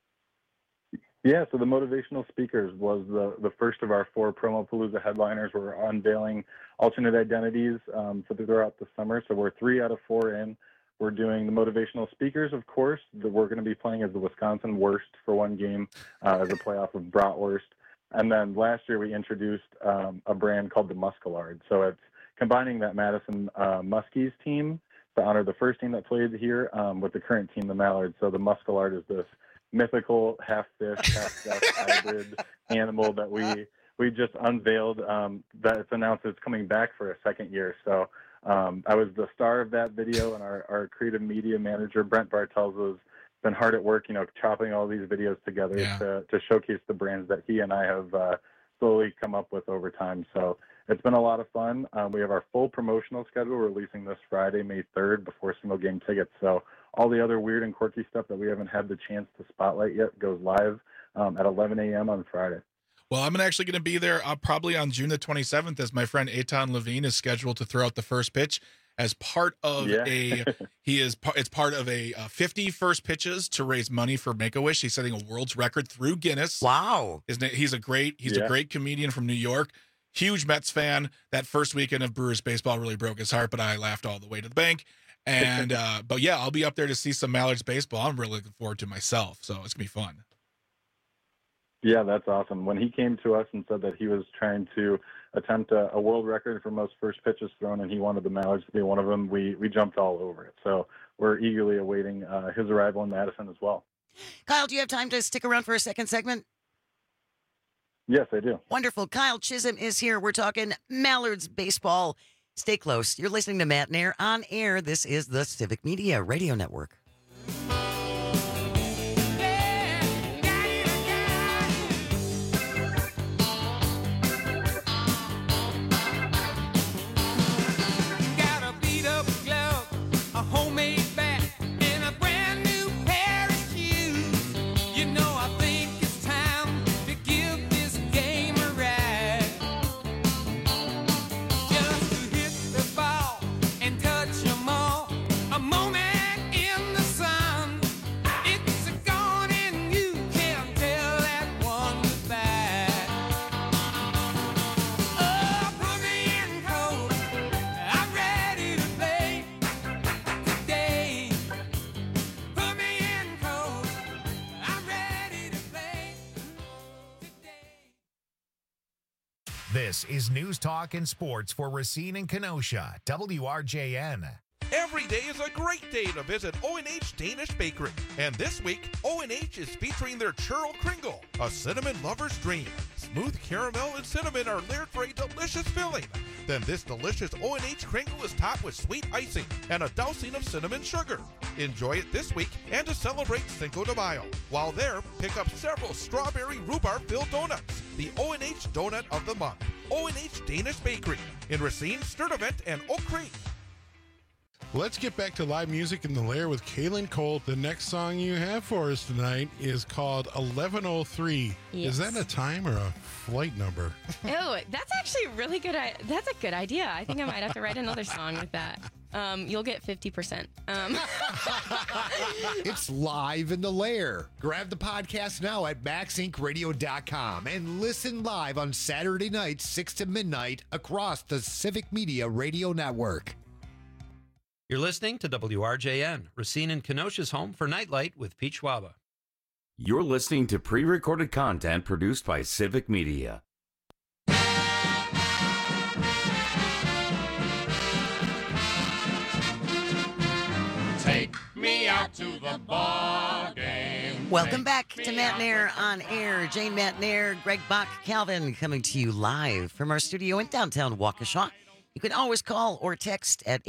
Yeah, so the motivational speakers was the first of our 4 Promopalooza headliners. We're unveiling alternate identities throughout the summer. So we're 3 out of 4 in. We're doing the motivational speakers, of course. We're going to be playing as the Wisconsin Wurst for one game as a playoff of Bratwurst. And then last year we introduced a brand called the Muscalard. So it's combining that Madison Muskies team to honor the first team that played here with the current team, the Mallards. So the Muscalard is this mythical half fish, half duck hybrid animal that we just unveiled. That it's announced it's coming back for a second year. So I was the star of that video, and our creative media manager Brent Bartels has been hard at work, chopping all these videos together to showcase the brands that he and I have slowly come up with over time. So it's been a lot of fun. We have our full promotional schedule releasing this Friday, May 3rd, before single game tickets. So all the other weird and quirky stuff that we haven't had the chance to spotlight yet goes live at 11 a.m. on Friday. Well, I'm actually going to be there probably on June the 27th, as my friend Eitan Levine is scheduled to throw out the first pitch as part of it's part of a 50 first pitches to raise money for Make-A-Wish. He's setting a world's record through Guinness. Wow. He's a great comedian from New York. Huge Mets fan. That first weekend of Brewers baseball really broke his heart, but I laughed all the way to the bank. And but yeah, I'll be up there to see some Mallards baseball. I'm really looking forward to myself, so it's gonna be fun. Yeah, that's awesome. When he came to us and said that he was trying to attempt a world record for most first pitches thrown, and he wanted the Mallards to be one of them, we jumped all over it. So we're eagerly awaiting his arrival in Madison as well. Kyle, do you have time to stick around for a second segment? Yes, I do. Wonderful. Kyle Chisholm is here. We're talking Mallards baseball. Stay close. You're listening to Matt Nair on air. This is the Civic Media Radio Network. This is News Talk and Sports for Racine and Kenosha, WRJN. Every day is a great day to visit O&H Danish Bakery. And this week, O&H is featuring their Churl Kringle, a cinnamon lover's dream. Smooth caramel and cinnamon are layered for a delicious filling. Then this delicious O&H Kringle is topped with sweet icing and a dousing of cinnamon sugar. Enjoy it this week and to celebrate Cinco de Mayo. While there, pick up several strawberry rhubarb-filled donuts, the O&H Donut of the Month. O&H Danish Bakery in Racine, Sturtevant, and Oak Creek. Let's get back to live music in the Lair with Kaylin Colt. The next song you have for us tonight is called 1103. Yes. Is that a time or a flight number? Oh, that's actually really good. That's a good idea. I think I might have to write another song with that. You'll get 50%. It's live in the Lair. Grab the podcast now at MaxIncRadio.com and listen live on Saturday nights, 6 to midnight, across the Civic Media Radio Network. You're listening to WRJN, Racine and Kenosha's home for Nightlight with Pete Schwaba. You're listening to pre-recorded content produced by Civic Media. Take me out to the ball game. Welcome back to Matt Nair on Air. Jane Matt Nair, Greg Bach, Calvin coming to you live from our studio in downtown Waukesha. You can always call or text at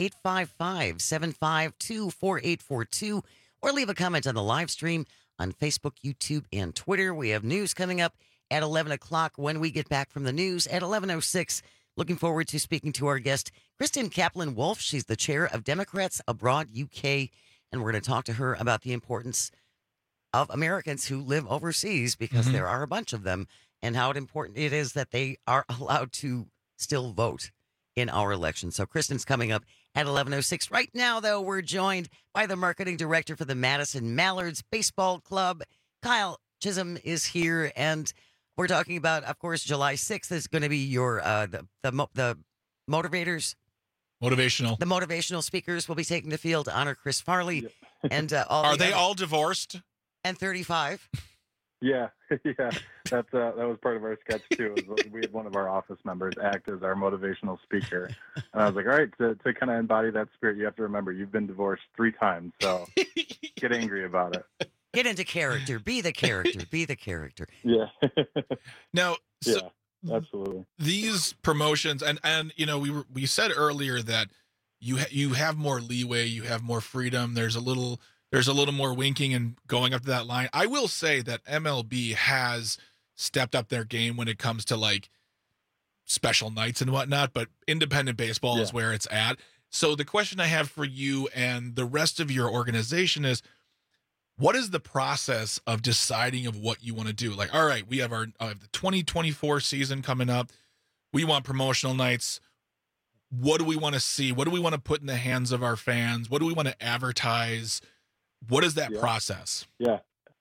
855-752-4842 or leave a comment on the live stream on Facebook, YouTube, and Twitter. We have news coming up at 11 o'clock when we get back from the news at 11:06. Looking forward to speaking to our guest, Kristen Kaplan-Wolf. She's the chair of Democrats Abroad UK, and we're going to talk to her about the importance of Americans who live overseas, because there are a bunch of them, and how important it is that they are allowed to still vote in our election. So Kristen's coming up at 11:06. Right now, though, we're joined by the marketing director for the Madison Mallards Baseball Club. Kyle Chisholm is here, and we're talking about, of course, July 6th is going to be your the motivators. Motivational. The motivational speakers will be taking the field to honor Chris Farley. And are they all divorced? And 35. Yeah. That was part of our sketch too. We had one of our office members act as our motivational speaker, and I was like, all right, to kind of embody that spirit, you have to remember you've been divorced 3 times, so get angry about it. Get into character. Be the character. Be the character. Yeah. Now, yeah, absolutely. These promotions, and you know, we said earlier that you have more leeway, you have more freedom. There's a little more winking and going up to that line. I will say that MLB has stepped up their game when it comes to like special nights and whatnot, but independent baseball is where it's at. So the question I have for you and the rest of your organization is, what is the process of deciding of what you want to do? Like, all right, we have our the 2024 season coming up. We want promotional nights. What do we want to see? What do we want to put in the hands of our fans? What do we want to advertise? What is that process? Yeah.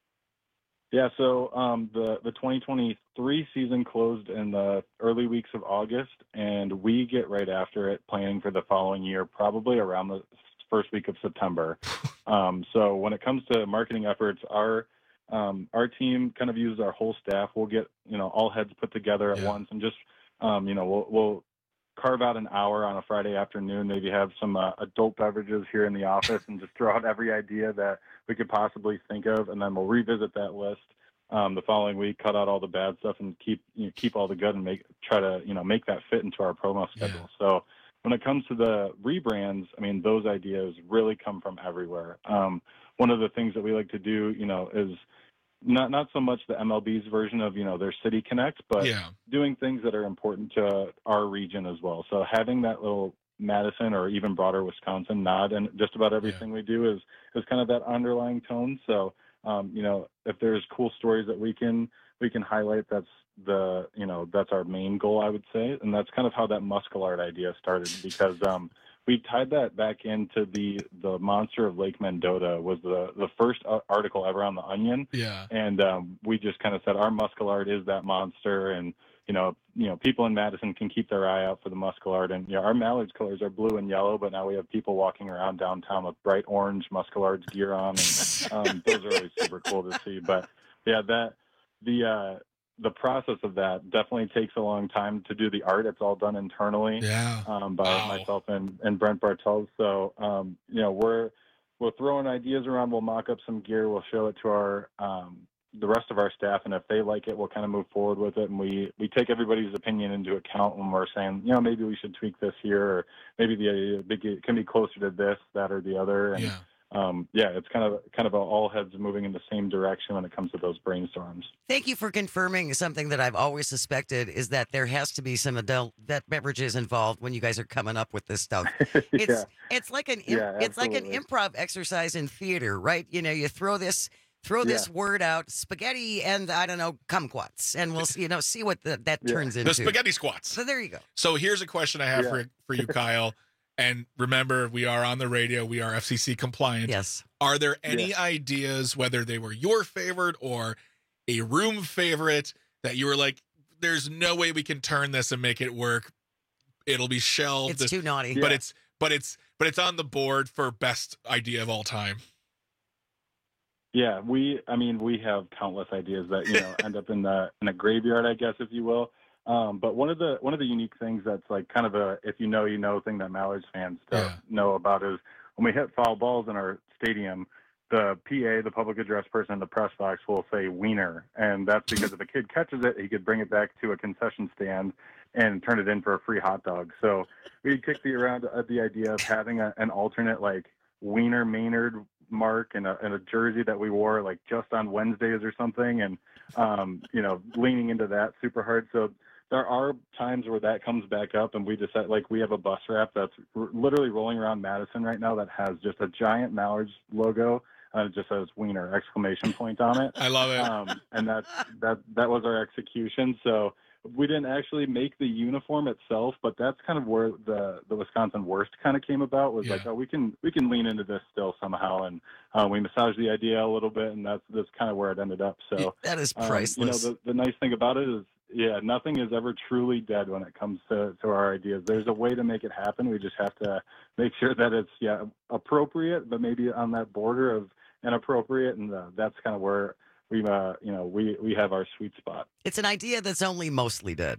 So the 2023 season closed in the early weeks of August, and we get right after it, planning for the following year, probably around the first week of September. So when it comes to marketing efforts, our team kind of uses our whole staff. We'll get all heads put together at once, and just we'll carve out an hour on a Friday afternoon, maybe have some adult beverages here in the office, and just throw out every idea that we could possibly think of, and then we'll revisit that list the following week, cut out all the bad stuff, and keep all the good, and try to make that fit into our promo schedule. So when it comes to the rebrands, I mean, those ideas really come from everywhere. One of the things that we like to do, is not so much the MLB's version of, their City Connect, but doing things that are important to our region as well. So having that little Madison or even broader Wisconsin nod and just about everything we do is kind of that underlying tone. So, if there's cool stories that we can highlight, that's our main goal, I would say. And that's kind of how that Muscle-Art idea started, because we tied that back into the monster of Lake Mendota was the first article ever on The Onion. Yeah. And we just kind of said our Muscle-Art is that monster, and people in Madison can keep their eye out for the Muscle-Art. And our Mallards colors are blue and yellow, but now we have people walking around downtown with bright orange Muscle-Arts gear on, and those are always super cool to see. But yeah, the process of that definitely takes a long time to do the art. It's all done internally by myself and Brent Bartels. So, we're throwing ideas around. We'll mock up some gear. We'll show it to our the rest of our staff, and if they like it, we'll kind of move forward with it. And we take everybody's opinion into account when we're saying, maybe we should tweak this here, or maybe it can be closer to this, that, or the other. And it's kind of all heads moving in the same direction when it comes to those brainstorms. Thank you for confirming something that I've always suspected, is that there has to be some adult beverages involved when you guys are coming up with this stuff. It's like an improv exercise in theater, right? You throw this word out, spaghetti, and I don't know, kumquats, and we'll see what that turns into. The spaghetti squats. So there you go. So here's a question I have for you, Kyle. And remember, we are on the radio. We are FCC compliant. Yes. Are there any ideas, whether they were your favorite or a room favorite, that you were like, there's no way we can turn this and make it work? It'll be shelved. It's too naughty. But it's on the board for best idea of all time. Yeah, we have countless ideas that end up in a graveyard, I guess, if you will. But one of the unique things that's like kind of a if you know thing that Mallards fans don't know about is when we hit foul balls in our stadium, the PA, the public address person in the press box, will say wiener, and that's because if a kid catches it, he could bring it back to a concession stand and turn it in for a free hot dog. So we kicked around the idea of having an alternate like Wiener Maynard mark and a jersey that we wore like just on Wednesdays or something, and leaning into that super hard. So there are times where that comes back up, and we decide, like, we have a bus wrap that's literally rolling around Madison right now that has just a giant Mallards logo, and it just says Wiener ! On it. I love it. And that was our execution. So we didn't actually make the uniform itself, but that's kind of where the Wisconsin worst kind of came about, was like, we can lean into this still somehow, and we massaged the idea a little bit, and that's kind of where it ended up. So that is priceless. The nice thing about it is, nothing is ever truly dead when it comes to our ideas. There's a way to make it happen. We just have to make sure that it's appropriate, but maybe on that border of inappropriate, and that's kind of where we have our sweet spot. It's an idea that's only mostly dead.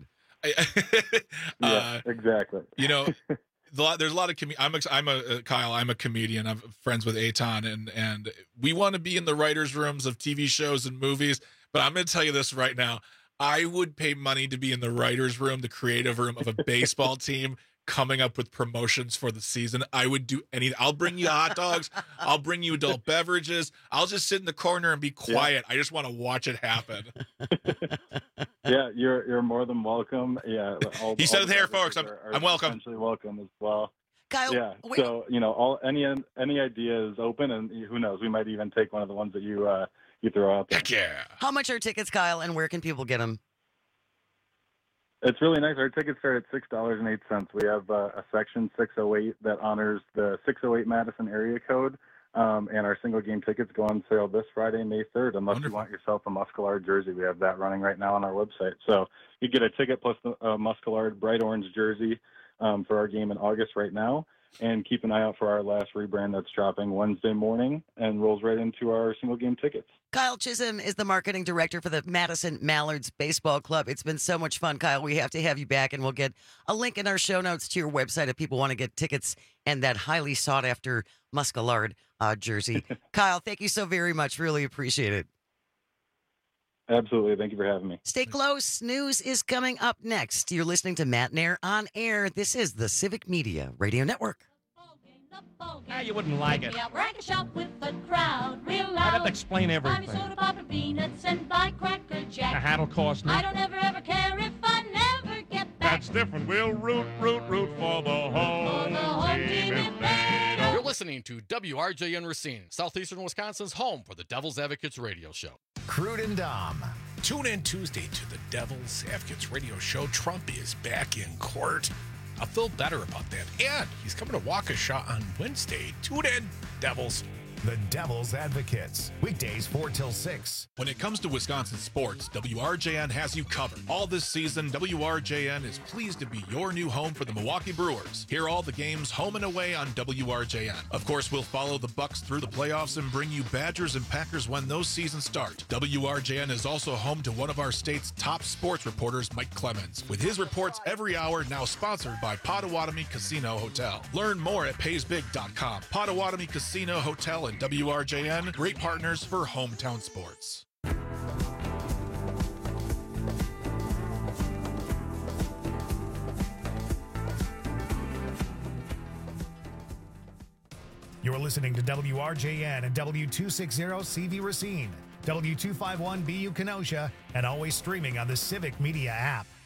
Exactly. There's a lot of Kyle. I'm a comedian. I'm friends with Eitan, and we want to be in the writers' rooms of TV shows and movies. But I'm going to tell you this right now: I would pay money to be in the writers' room, the creative room of a baseball team, coming up with promotions for the season. I would do anything. I'll bring you hot dogs. I'll bring you adult beverages. I'll just sit in the corner and be quiet. I just want to watch it happen. You're more than welcome. He said it there, folks. I'm welcome. Essentially welcome as well. Kyle, so any idea is open, and who knows, we might even take one of the ones that you throw out there. Heck yeah. How much are tickets, Kyle, and where can people get them? It's really nice. Our tickets start at $6.08. We have a section 608 that honors the 608 Madison area code, and our single game tickets go on sale this Friday, May 3rd, unless you want yourself a Muscalard jersey. We have that running right now on our website. So you get a ticket plus a Muscalard bright orange jersey for our game in August right now. And keep an eye out for our last rebrand that's dropping Wednesday morning and rolls right into our single game tickets. Kyle Chisholm is the marketing director for the Madison Mallards Baseball Club. It's been so much fun, Kyle. We have to have you back, and we'll get a link in our show notes to your website if people want to get tickets and that highly sought after Muscalard jersey. Kyle, thank you so very much. Really appreciate it. Absolutely. Thank you for having me. Stay close. News is coming up next. You're listening to Matt Nair on air. This is the Civic Media Radio Network. You wouldn't like it. Rank a shop with the crowd, real loud. I'd have to explain everything. Buy me soda pop and peanuts and buy Cracker Jack. The hat'll cost me. I don't ever care if I never get back. That's different. We'll root for the home team if they don't. You're listening to WRJN Racine, southeastern Wisconsin's home for the Devil's Advocates radio show. Crude and Dom. Tune in Tuesday to the Devil's Advocates radio show. Trump is back in court. I'll feel better about that. And he's coming to Waukesha on Wednesday. Tune in, Devils. The Devil's Advocates, weekdays 4 till 6. When it comes to Wisconsin sports, WRJN has you covered. All this season, WRJN is pleased to be your new home for the Milwaukee Brewers. Hear all the games home and away on WRJN. Of course, we'll follow the Bucks through the playoffs and bring you Badgers and Packers when those seasons start. WRJN is also home to one of our state's top sports reporters, Mike Clemens, with his reports every hour, now sponsored by Potawatomi Casino Hotel. Learn more at paysbig.com. Potawatomi Casino Hotel and WRJN, great partners for hometown sports. You're listening to WRJN and W260CV Racine, W251BU Kenosha, and always streaming on the Civic Media app.